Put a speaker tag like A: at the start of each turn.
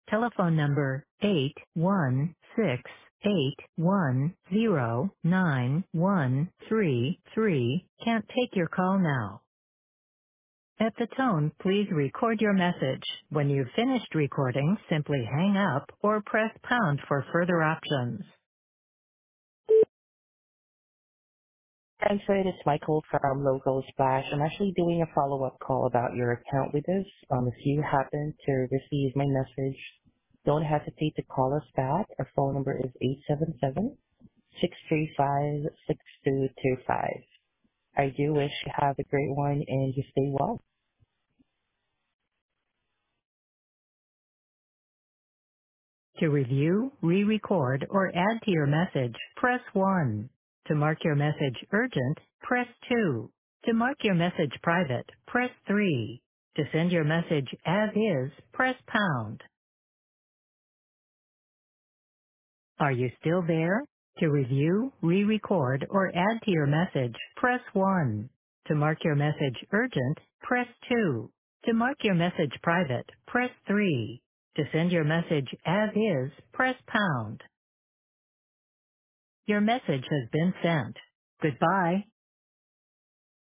A: Telephone number 816-810-9133 can't take your call now. At the tone, please record your message. When you've finished recording, simply hang up or press pound for further options.
B: Hi, sir. It's Michael from Local Splash. I'm actually doing a follow-up call about your account with us. If you happen to receive my message, don't hesitate to call us back. Our phone number is 877-635-6225. I do wish you have a great one and you stay well.
A: To review, re-record, or add to your message, press 1. To mark your message urgent, press 2. To mark your message private, press 3. To send your message as is, press pound. Are you still there? To review, re-record, or add to your message, press 1. To mark your message urgent, press 2. To mark your message private, press 3. To send your message as is, press pound. Your message has been sent. Goodbye.